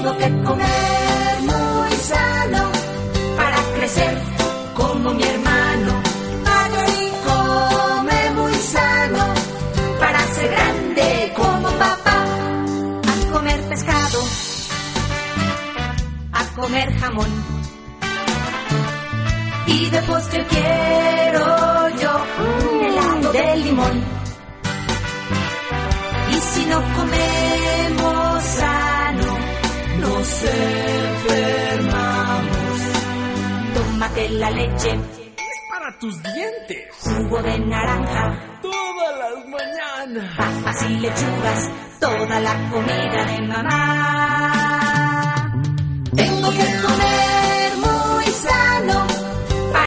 Tengo que comer muy sano para crecer como mi hermano. Marjorie come muy sano para ser grande como papá. A comer pescado, a comer jamón, y de postre quiero yo un helado de limón. Y si no comemos sano, nos enfermamos. Tómate la leche, es para tus dientes. Jugo de naranja, todas las mañanas. Papas y lechugas, toda la comida de mamá. Tengo que comer